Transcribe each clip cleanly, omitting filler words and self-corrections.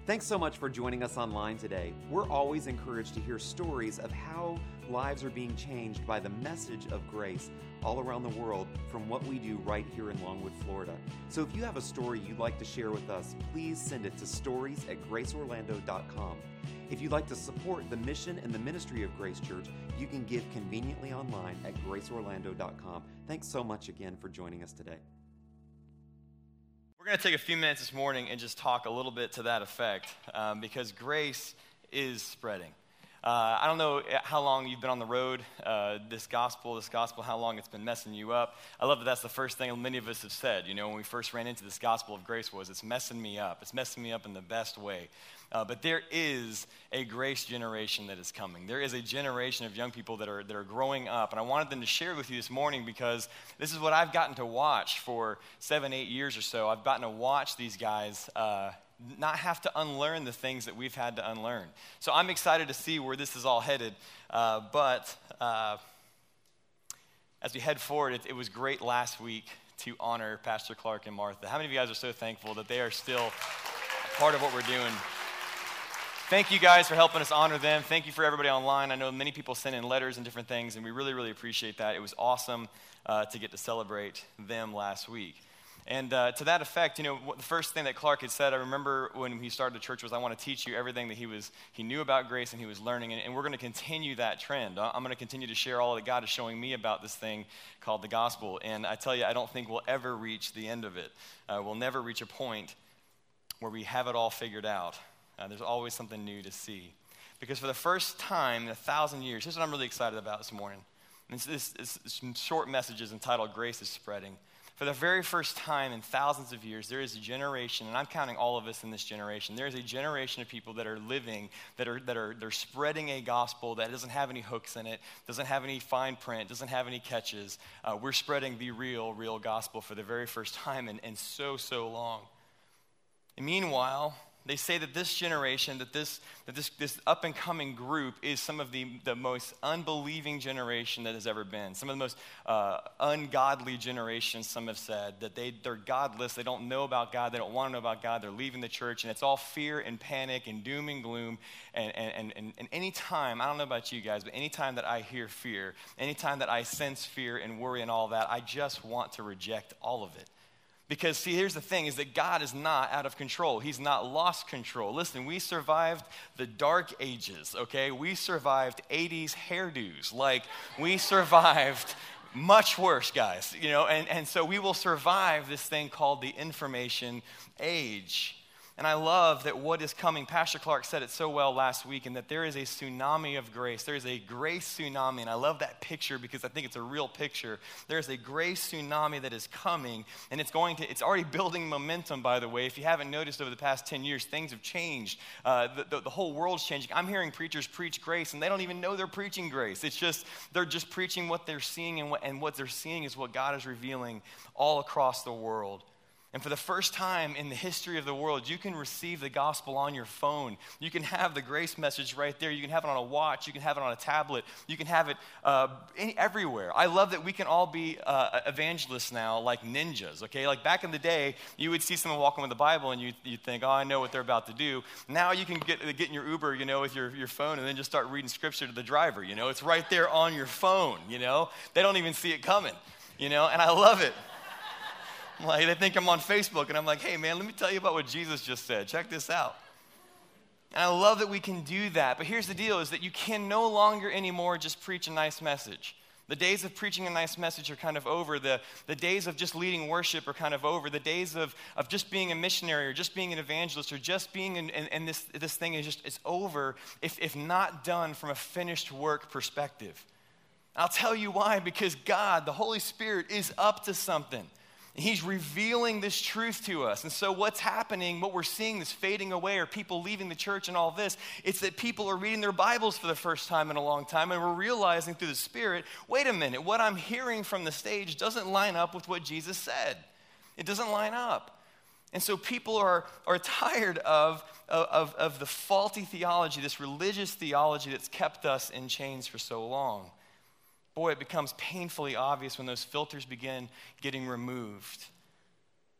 Thanks so much for joining us online today. We're always encouraged to hear stories of how lives are being changed by the message of grace all around the world from what we do right here in Longwood, Florida. So if you have a story you'd like to share with us, please send it to stories@graceorlando.com. If you'd like to support the mission and the ministry of Grace Church, you can give conveniently online at graceorlando.com. Thanks so much again for joining us today. We're going to take a few minutes this morning and just talk a little bit to that effect because grace is spreading. I don't know how long you've been on the road, this gospel, how long it's been messing you up. I love that that's the first thing many of us have said, when we first ran into this gospel of grace was, it's messing me up. It's messing me up in the best way. But there is a grace generation that is coming. There is a generation of young people that are growing up. And I wanted them to share with you this morning because this is what I've gotten to watch for 7-8 years or so. I've gotten to watch these guys not have to unlearn the things that we've had to unlearn. So I'm excited to see where this is all headed. But as we head forward, it was great last week to honor Pastor Clark and Martha. How many of you guys are so thankful that they are still a part of what we're doing? Thank you guys for helping us honor them. Thank you for everybody online. I know many people sent in letters and different things, and we really, really appreciate that. It was awesome to get to celebrate them last week. And to that effect, the first thing that Clark had said, I remember when he started the church, was I want to teach you everything that he knew about grace and he was learning, and we're going to continue that trend. I'm going to continue to share all that God is showing me about this thing called the gospel, and I tell you, I don't think we'll ever reach the end of it. We'll never reach a point where we have it all figured out. There's always something new to see. Because for the first time in 1,000 years, here's what I'm really excited about this morning. And this short message is entitled, Grace is Spreading. For the very first time in thousands of years, there is a generation, and I'm counting all of us in this generation, there is a generation of people that are living, they're spreading a gospel that doesn't have any hooks in it, doesn't have any fine print, doesn't have any catches. We're spreading the real gospel for the very first time in so long. And meanwhile, they say that this generation, that this up-and-coming group is some of the most unbelieving generation that has ever been. Some of the most ungodly generations, some have said, that they're godless, they don't know about God, they don't want to know about God, they're leaving the church, and it's all fear and panic and doom and gloom. And any time, I don't know about you guys, but any time that I hear fear, any time that I sense fear and worry and all that, I just want to reject all of it. Because, see, here's the thing, is that God is not out of control. He's not lost control. Listen, we survived the dark ages, okay? We survived 80s hairdos. We survived much worse, guys, and so we will survive this thing called the information age. And I love that what is coming, Pastor Clark said it so well last week, and that there is a tsunami of grace. There is a grace tsunami, and I love that picture because I think it's a real picture. There is a grace tsunami that is coming, and it's already building momentum, by the way. If you haven't noticed over the past 10 years, things have changed. The whole world's changing. I'm hearing preachers preach grace, and they don't even know they're preaching grace. It's just, they're just preaching what they're seeing, and what they're seeing is what God is revealing all across the world. And for the first time in the history of the world, you can receive the gospel on your phone. You can have the grace message right there. You can have it on a watch. You can have it on a tablet. You can have it everywhere. I love that we can all be evangelists now like ninjas, okay? Like back in the day, you would see someone walking with the Bible and you'd think, oh, I know what they're about to do. Now you can get in your Uber, with your phone and then just start reading scripture to the driver, It's right there on your phone, They don't even see it coming, and I love it. They think I'm on Facebook, and I'm like, hey, man, let me tell you about what Jesus just said. Check this out. And I love that we can do that. But here's the deal, is that you can no longer anymore just preach a nice message. The days of preaching a nice message are kind of over. The days of just leading worship are kind of over. The days of just being a missionary or just being an evangelist or just being and this thing is over if not done from a finished work perspective. I'll tell you why, because God, the Holy Spirit, is up to something. He's revealing this truth to us. And so what's happening, what we're seeing this fading away, or people leaving the church and all this, it's that people are reading their Bibles for the first time in a long time, and we're realizing through the Spirit, wait a minute, what I'm hearing from the stage doesn't line up with what Jesus said. It doesn't line up. And so people are tired of the faulty theology, this religious theology that's kept us in chains for so long. Boy, it becomes painfully obvious when those filters begin getting removed.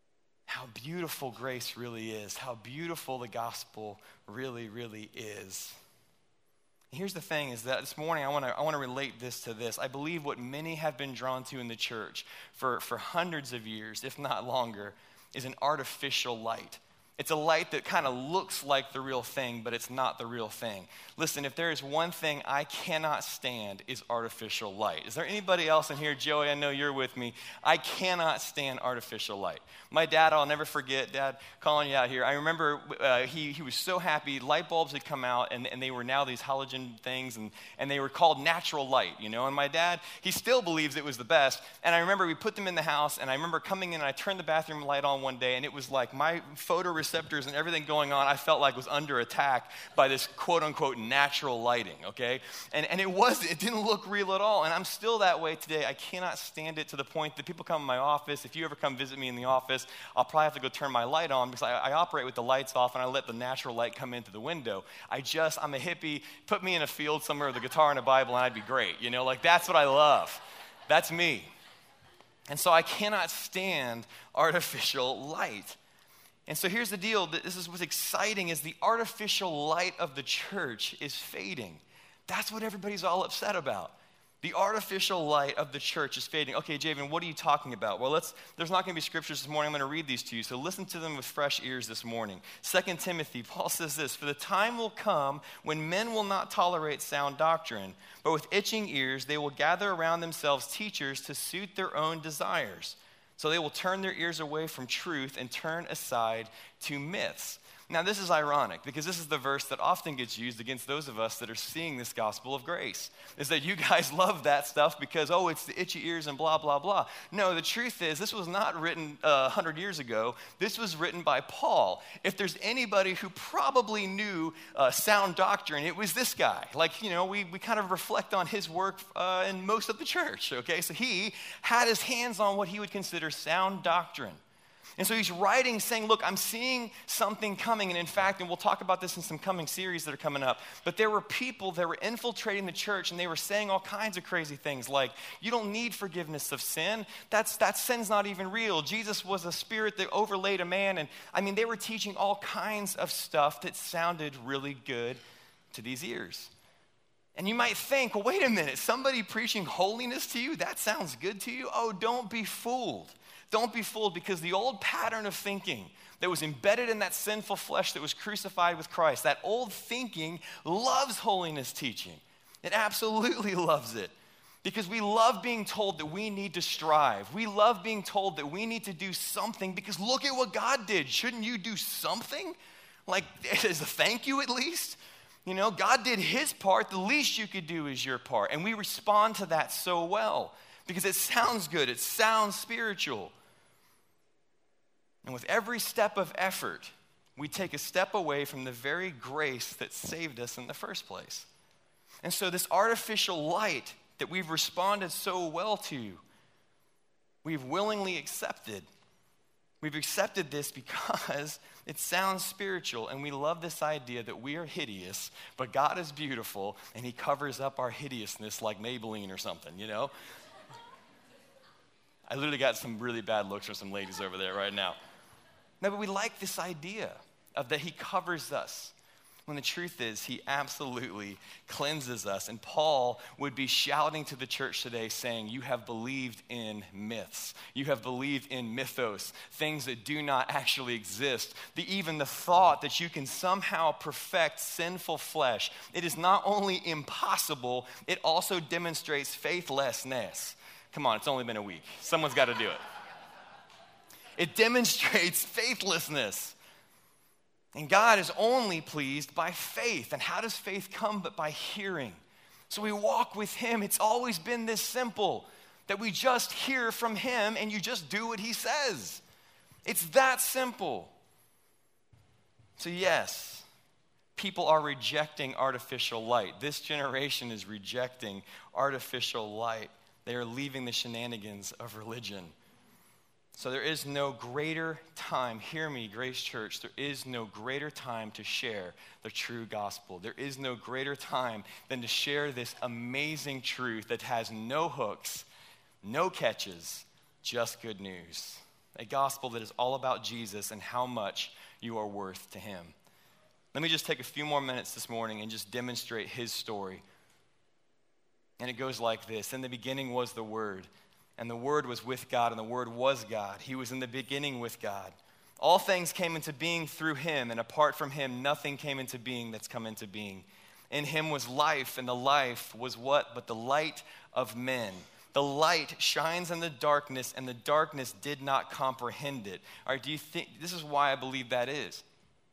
how beautiful grace really is, how beautiful the gospel really, really is. Here's the thing is that this morning I want to relate this to this. I believe what many have been drawn to in the church for hundreds of years, if not longer, is an artificial light. It's a light that kind of looks like the real thing, but it's not the real thing. Listen, if there is one thing I cannot stand, is artificial light. Is there anybody else in here? Joey, I know you're with me. I cannot stand artificial light. My dad, I'll never forget, Dad, calling you out here. I remember he was so happy. Light bulbs had come out, and they were now these halogen things, and they were called natural light, you know. And my dad, he still believes it was the best. And I remember we put them in the house, and I remember coming in, and I turned the bathroom light on one day, and it was like my photoreceptors and everything going on, I felt like was under attack by this quote-unquote natural lighting, okay? And it didn't look real at all, and I'm still that way today. I cannot stand it to the point that people come in my office. If you ever come visit me in the office, I'll probably have to go turn my light on because I operate with the lights off and I let the natural light come into the window. I'm a hippie. Put me in a field somewhere with a guitar and a Bible and I'd be great, you know? Like, that's what I love. That's me. And so I cannot stand artificial light. And so here's the deal. This is what's exciting is the artificial light of the church is fading. That's what everybody's all upset about. The artificial light of the church is fading. Okay, Javen, what are you talking about? Well, there's not going to be scriptures this morning. I'm going to read these to you, so listen to them with fresh ears this morning. 2 Timothy, Paul says this, "For the time will come when men will not tolerate sound doctrine, but with itching ears they will gather around themselves teachers to suit their own desires. So they will turn their ears away from truth and turn aside to myths." Now, this is ironic because this is the verse that often gets used against those of us that are seeing this gospel of grace, is that you guys love that stuff because, oh, it's the itchy ears and blah, blah, blah. No, the truth is this was not written 100 years ago. This was written by Paul. If there's anybody who probably knew sound doctrine, it was this guy. Like, you know, we kind of reflect on his work in most of the church, okay? So he had his hands on what he would consider sound doctrine. And so he's writing saying, look, I'm seeing something coming. And in fact, and we'll talk about this in some coming series that are coming up, but there were people that were infiltrating the church and they were saying all kinds of crazy things like, you don't need forgiveness of sin. That sin's not even real. Jesus was a spirit that overlaid a man. And I mean, they were teaching all kinds of stuff that sounded really good to these ears. And you might think, well, wait a minute, somebody preaching holiness to you, that sounds good to you? Oh, don't be fooled. Don't be fooled, because the old pattern of thinking that was embedded in that sinful flesh that was crucified with Christ, that old thinking loves holiness teaching. It absolutely loves it, because we love being told that we need to strive. We love being told that we need to do something because look at what God did. Shouldn't you do something? Like, as a thank you at least? You know, God did his part. The least you could do is your part. And we respond to that so well because it sounds good. It sounds spiritual. And with every step of effort, we take a step away from the very grace that saved us in the first place. And so this artificial light that we've responded so well to, we've willingly accepted. We've accepted this because it sounds spiritual, and we love this idea that we are hideous, but God is beautiful, and he covers up our hideousness like Maybelline or something, you know? I literally got some really bad looks from some ladies over there right now. No, but we like this idea of that he covers us, when the truth is he absolutely cleanses us. And Paul would be shouting to the church today saying, you have believed in myths. You have believed in mythos, things that do not actually exist. Even the thought that you can somehow perfect sinful flesh. It is not only impossible, it also demonstrates faithlessness. Come on, it's only been a week. Someone's got to do it. It demonstrates faithlessness. And God is only pleased by faith. And how does faith come but by hearing? So we walk with him. It's always been this simple, that we just hear from him and you just do what he says. It's that simple. So yes, people are rejecting artificial light. This generation is rejecting artificial light. They are leaving the shenanigans of religion. So there is no greater time, hear me, Grace Church, there is no greater time to share the true gospel. There is no greater time than to share this amazing truth that has no hooks, no catches, just good news. a gospel that is all about Jesus and how much you are worth to him. Let me just take a few more minutes this morning and just demonstrate his story. And it goes like this. In the beginning was the Word, and the Word was with God, and the Word was God. He was in the beginning with God. All things came into being through him, and apart from him, nothing came into being that's come into being. In him was life, and the life was what? But the light of men. The light shines in the darkness, and the darkness did not comprehend it. All right, do you think, this is why I believe that is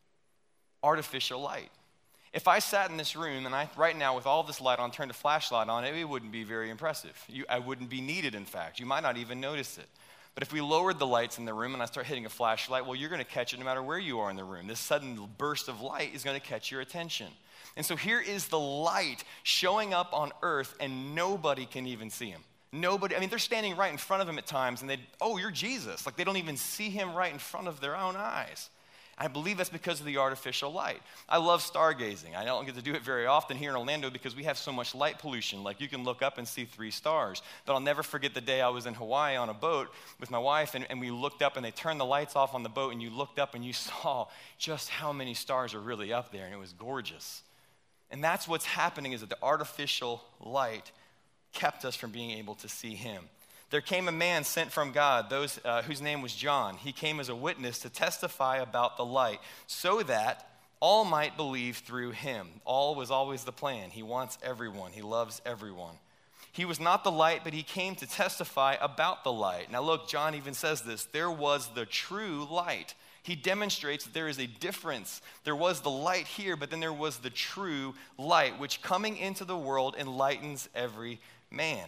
artificial light. If I sat in this room and right now with all this light on, turned a flashlight on, it wouldn't be very impressive. I wouldn't be needed, in fact. You might not even notice it. But if we lowered the lights in the room and I start hitting a flashlight, well, you're going to catch it no matter where you are in the room. This sudden burst of light is going to catch your attention. And so here is the light showing up on earth, and nobody can even see him. Nobody, they're standing right in front of him at times, and you're Jesus. Like, they don't even see him right in front of their own eyes. I believe that's because of the artificial light. I love stargazing. I don't get to do it very often here in Orlando because we have so much light pollution. Like, you can look up and see 3 stars. But I'll never forget the day I was in Hawaii on a boat with my wife, and we looked up, and they turned the lights off on the boat, and you looked up and you saw just how many stars are really up there, and it was gorgeous. And that's what's happening, is that the artificial light kept us from being able to see him. There came a man sent from God, whose name was John. He came as a witness to testify about the light, so that all might believe through him. All was always the plan. He wants everyone. He loves everyone. He was not the light, but he came to testify about the light. Now look, John even says this. There was the true light. He demonstrates that there is a difference. There was the light here, but then there was the true light, which coming into the world enlightens every man.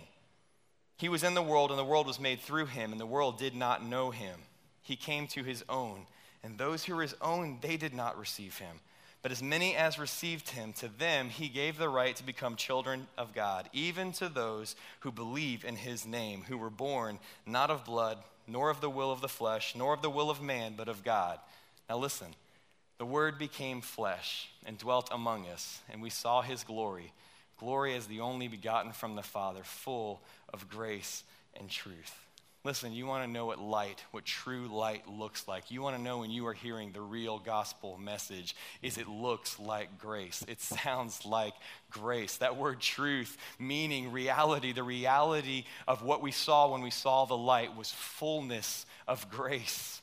He was in the world, and the world was made through him, and the world did not know him. He came to his own, and those who were his own, they did not receive him. But as many as received him, to them he gave the right to become children of God, even to those who believe in his name, who were born not of blood, nor of the will of the flesh, nor of the will of man, but of God. Now listen, the Word became flesh and dwelt among us, and we saw his glory. Glory as the only begotten from the Father, full of grace and truth. Listen, you want to know what true light looks like. You want to know when you are hearing the real gospel message, is it looks like grace. It sounds like grace. That word truth, meaning reality, the reality of what we saw when we saw the light was fullness of grace.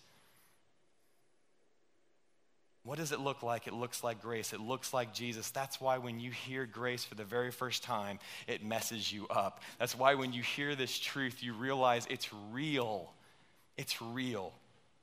What does it look like? It looks like grace. It looks like Jesus. That's why when you hear grace for the very first time, it messes you up. That's why when you hear this truth, you realize it's real. It's real.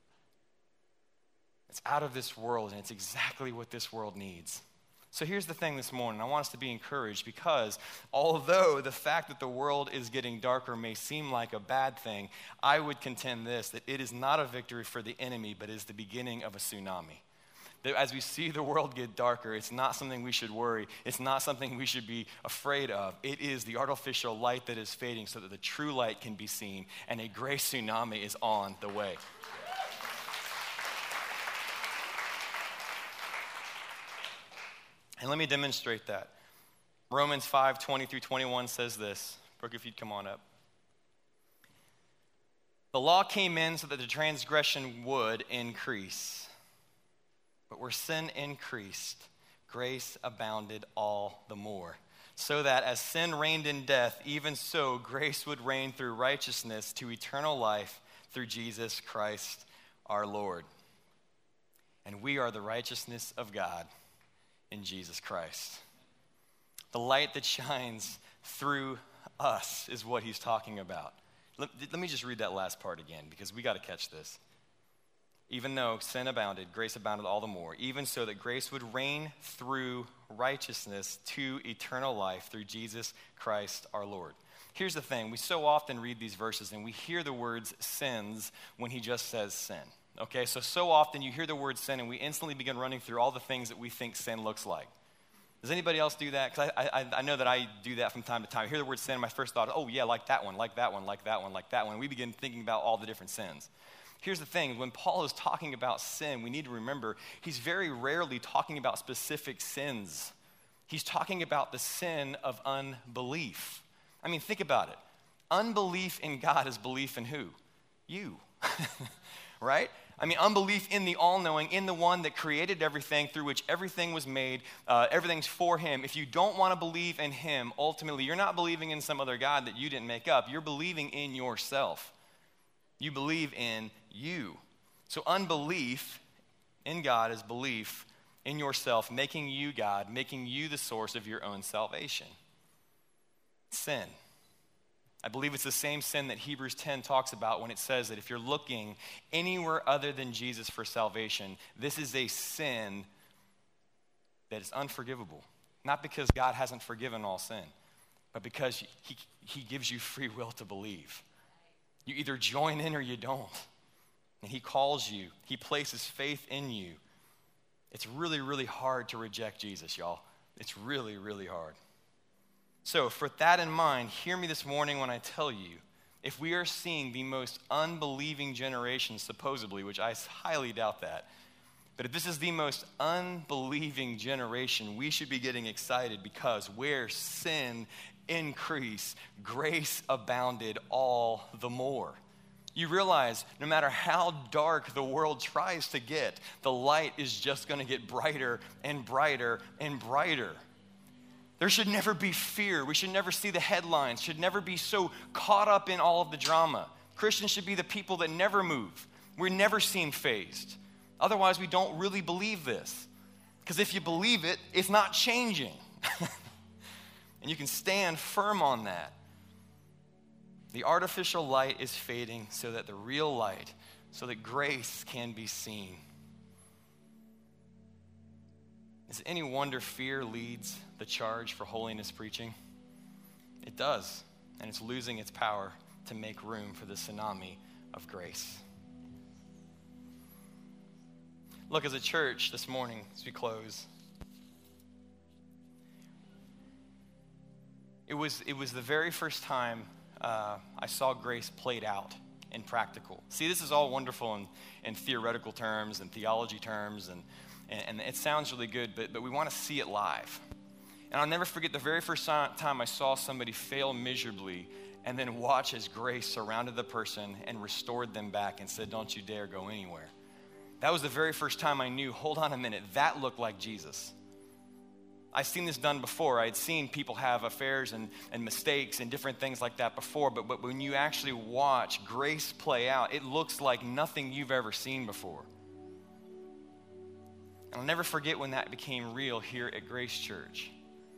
It's out of this world, and it's exactly what this world needs. So here's the thing this morning. I want us to be encouraged, because although the fact that the world is getting darker may seem like a bad thing, I would contend this, that it is not a victory for the enemy, but is the beginning of a tsunami. That as we see the world get darker, it's not something we should worry. It's not something we should be afraid of. It is the artificial light that is fading so that the true light can be seen, and a grace tsunami is on the way. And let me demonstrate that. Romans 5:20-21 says this. Brooke, if you'd come on up. The law came in so that the transgression would increase. But where sin increased, grace abounded all the more. So that as sin reigned in death, even so grace would reign through righteousness to eternal life through Jesus Christ our Lord. And we are the righteousness of God in Jesus Christ. The light that shines through us is what he's talking about. Let me just read that last part again, because we got to catch this. Even though sin abounded, grace abounded all the more. Even so that grace would reign through righteousness to eternal life through Jesus Christ our Lord. Here's the thing. We so often read these verses and we hear the words sins when he just says sin. Okay, so often you hear the word sin and we instantly begin running through all the things that we think sin looks like. Does anybody else do that? Because I know that I do that from time to time. I hear the word sin and my first thought, oh yeah, like that one, like that one, like that one, like that one. And we begin thinking about all the different sins. Here's the thing, when Paul is talking about sin, we need to remember he's very rarely talking about specific sins. He's talking about the sin of unbelief. Think about it. Unbelief in God is belief in who? You. right? I mean, unbelief in the all-knowing, in the one that created everything, through which everything was made, everything's for him. If you don't want to believe in him, ultimately, you're not believing in some other God that you didn't make up. You're believing in yourself. You believe in you. So unbelief in God is belief in yourself, making you God, making you the source of your own salvation. Sin. I believe it's the same sin that Hebrews 10 talks about when it says that if you're looking anywhere other than Jesus for salvation, this is a sin that is unforgivable. Not because God hasn't forgiven all sin, but because he gives you free will to believe. You either join in or you don't. And he calls you. He places faith in you. It's really, really hard to reject Jesus, y'all. It's really, really hard. So with that in mind, hear me this morning when I tell you, if we are seeing the most unbelieving generation, supposedly, which I highly doubt that, but if this is the most unbelieving generation, we should be getting excited because where sin increased, grace abounded all the more. You realize no matter how dark the world tries to get, the light is just going to get brighter and brighter and brighter. There should never be fear. We should never see the headlines, should never be so caught up in all of the drama. Christians should be the people that never move. We never seem fazed. Otherwise, we don't really believe this. Because if you believe it, it's not changing. And you can stand firm on that. The artificial light is fading so that the real light, so that grace can be seen. Is it any wonder fear leads the charge for holiness preaching? It does, and it's losing its power to make room for the tsunami of grace. Look, as a church this morning, as we close, it was the very first time I saw grace played out in practical. See, this is all wonderful in theoretical terms and theology terms, and it sounds really good, but we want to see it live. And I'll never forget the very first time I saw somebody fail miserably and then watch as grace surrounded the person and restored them back and said, "Don't you dare go anywhere." That was the very first time I knew, hold on a minute, that looked like Jesus. I've seen this done before. I had seen people have affairs and mistakes and different things like that before, but when you actually watch grace play out, it looks like nothing you've ever seen before. And I'll never forget when that became real here at Grace Church.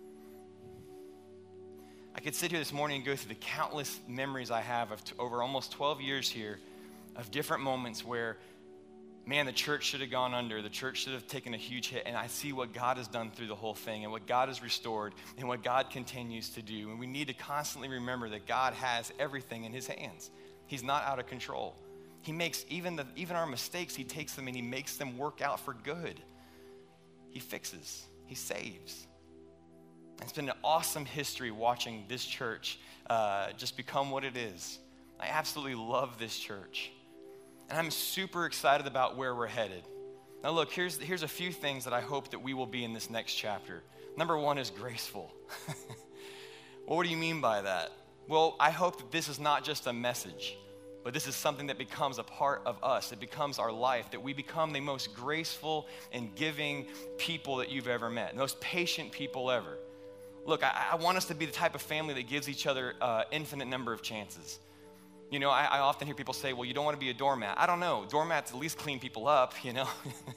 I could sit here this morning and go through the countless memories I have of over almost 12 years here of different moments where, man, the church should have gone under. The church should have taken a huge hit. And I see what God has done through the whole thing and what God has restored and what God continues to do. And we need to constantly remember that God has everything in his hands. He's not out of control. He makes even our mistakes, he takes them and he makes them work out for good. He fixes. He saves. It's been an awesome history watching this church just become what it is. I absolutely love this church. And I'm super excited about where we're headed. Now look, here's a few things that I hope that we will be in this next chapter. Number one is graceful. Well, what do you mean by that? Well, I hope that this is not just a message, but this is something that becomes a part of us. It becomes our life, that we become the most graceful and giving people that you've ever met, the most patient people ever. Look, I want us to be the type of family that gives each other infinite number of chances. You know, I often hear people say, well, you don't want to be a doormat. I don't know. Doormats at least clean people up, you know.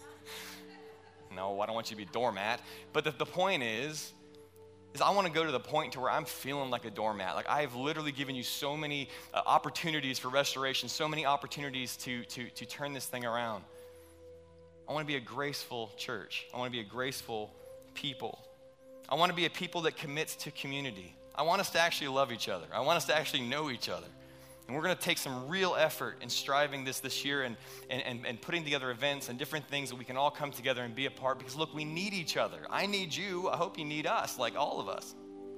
No, I don't want you to be a doormat. But the point is I want to go to the point to where I'm feeling like a doormat. Like I've literally given you so many opportunities for restoration, so many opportunities to turn this thing around. I want to be a graceful church. I want to be a graceful people. I want to be a people that commits to community. I want us to actually love each other. I want us to actually know each other. And we're going to take some real effort in striving this year and putting together events and different things that we can all come together and be a part. Because look, we need each other. I need you. I hope you need us, like all of us.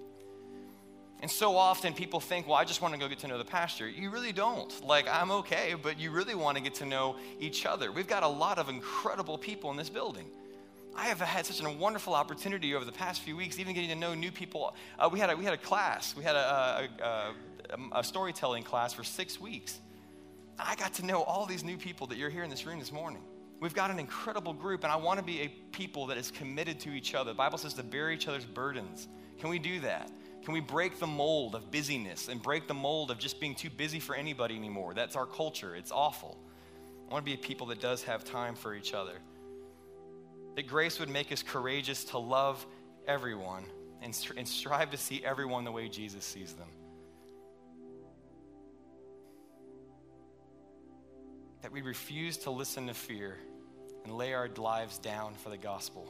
And so often people think, well, I just want to go get to know the pastor. You really don't. Like, I'm okay, but you really want to get to know each other. We've got a lot of incredible people in this building. I have had such a wonderful opportunity over the past few weeks, even getting to know new people. We had a class. We had a storytelling class for 6 weeks. I got to know all these new people that you're here in this room this morning. We've got an incredible group, and I want to be a people that is committed to each other. The Bible says to bear each other's burdens. Can we do that? Can we break the mold of busyness and break the mold of just being too busy for anybody anymore? That's our culture. It's awful. I want to be a people that does have time for each other. That grace would make us courageous to love everyone and strive to see everyone the way Jesus sees them. That we refuse to listen to fear and lay our lives down for the gospel.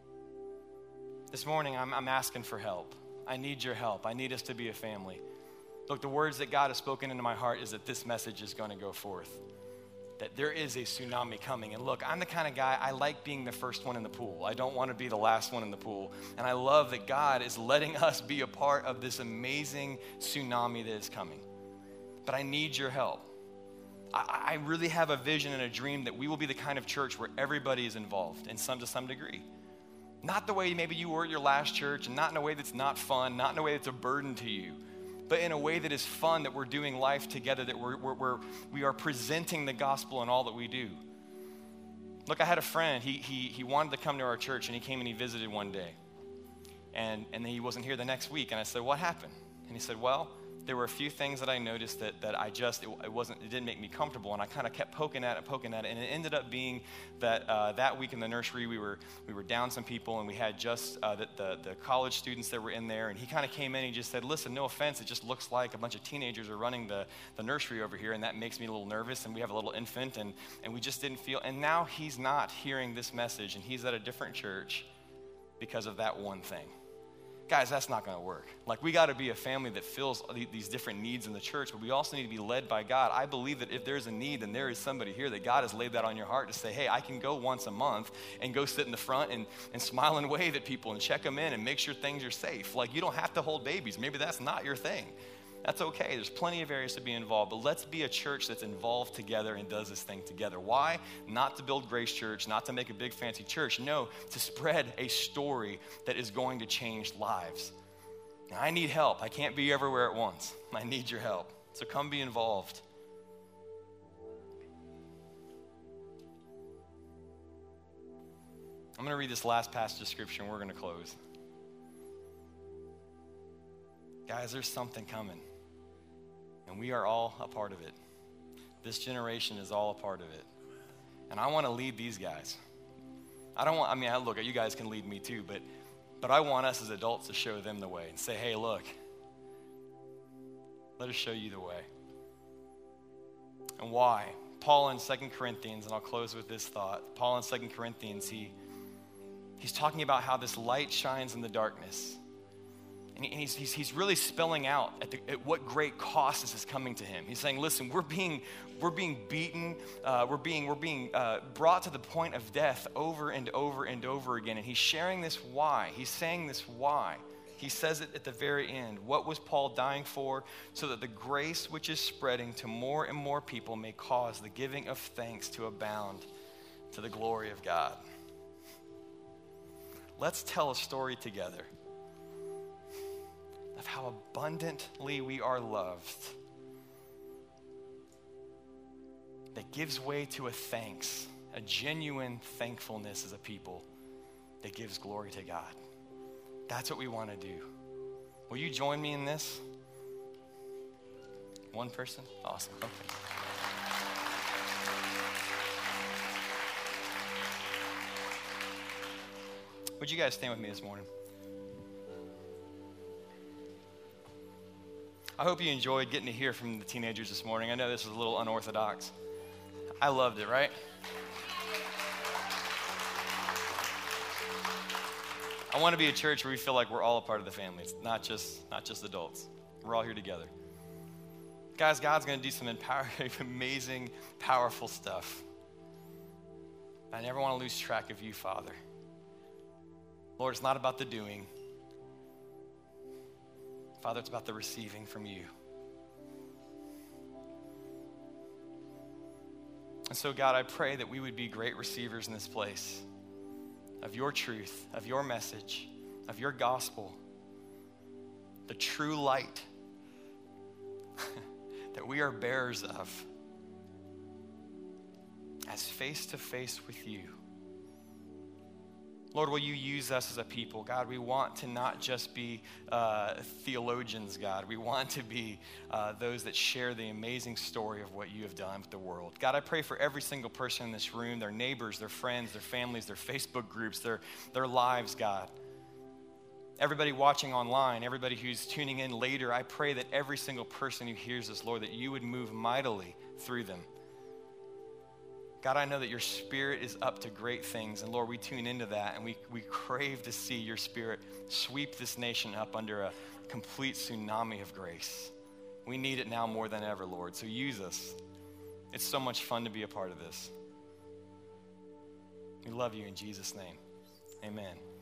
This morning, I'm asking for help. I need your help. I need us to be a family. Look, the words that God has spoken into my heart is that this message is going to go forth. That there is a tsunami coming. And look, I'm the kind of guy, I like being the first one in the pool. I don't want to be the last one in the pool. And I love that God is letting us be a part of this amazing tsunami that is coming. But I need your help. I really have a vision and a dream that we will be the kind of church where everybody is involved to some degree. Not the way maybe you were at your last church, and not in a way that's not fun, not in a way that's a burden to you, but in a way that is fun, that we're doing life together, that we are presenting the gospel in all that we do. Look, I had a friend, he wanted to come to our church, and he came and he visited one day. And then he wasn't here the next week, and I said, what happened? And he said, well, there were a few things that I noticed that it didn't make me comfortable, and I kind of kept poking at it, and it ended up being that that week in the nursery we were down some people, and we had just the college students that were in there, and he kind of came in and he just said, listen, no offense, it just looks like a bunch of teenagers are running the nursery over here, and that makes me a little nervous, and we have a little infant, and we just didn't feel, and now he's not hearing this message, and he's at a different church because of that one thing. Guys, that's not going to work. Like, we got to be a family that fills these different needs in the church, but we also need to be led by God. I believe that if there's a need, then there is somebody here that God has laid that on your heart to say, hey, I can go once a month and go sit in the front and smile and wave at people and check them in and make sure things are safe. Like, you don't have to hold babies. Maybe that's not your thing. That's okay. There's plenty of areas to be involved, but let's be a church that's involved together and does this thing together. Why? Not to build Grace Church, not to make a big fancy church. No, to spread a story that is going to change lives. Now, I need help. I can't be everywhere at once. I need your help. So come be involved. I'm going to read this last passage of scripture and we're going to close. Guys, there's something coming. And we are all a part of it. This generation is all a part of it. And I want to lead these guys. Look, you guys can lead me too, but I want us as adults to show them the way and say, hey, look, let us show you the way. And why? Paul in 2 Corinthians, and I'll close with this thought. Paul in 2 Corinthians, he's talking about how this light shines in the darkness. And he's really spelling out at what great cost this is coming to him. He's saying, listen, we're being beaten, we're being brought to the point of death over and over and over again. And he's sharing this why. He's saying this why. He says it at the very end. What was Paul dying for? So that the grace which is spreading to more and more people may cause the giving of thanks to abound to the glory of God. Let's tell a story together of how abundantly we are loved, that gives way to a genuine thankfulness as a people that gives glory to God. That's what we want to do. Will you join me in this? One person? Awesome. Okay. Would you guys stand with me this morning? I hope you enjoyed getting to hear from the teenagers this morning. I know this was a little unorthodox. I loved it, right? I want to be a church where we feel like we're all a part of the family. It's not just adults. We're all here together. Guys, God's going to do some amazing, powerful stuff. I never want to lose track of you, Father. Lord, it's not about the doing. Father, it's about the receiving from you. And so, God, I pray that we would be great receivers in this place of your truth, of your message, of your gospel, the true light that we are bearers of. as face to face with you. Lord, will you use us as a people? God, we want to not just be theologians, God. We want to be those that share the amazing story of what you have done with the world. God, I pray for every single person in this room, their neighbors, their friends, their families, their Facebook groups, their lives, God. Everybody watching online, everybody who's tuning in later, I pray that every single person who hears this, Lord, that you would move mightily through them. God, I know that your Spirit is up to great things, and Lord, we tune into that, and we crave to see your Spirit sweep this nation up under a complete tsunami of grace. We need it now more than ever, Lord, so use us. It's so much fun to be a part of this. We love you in Jesus' name. Amen.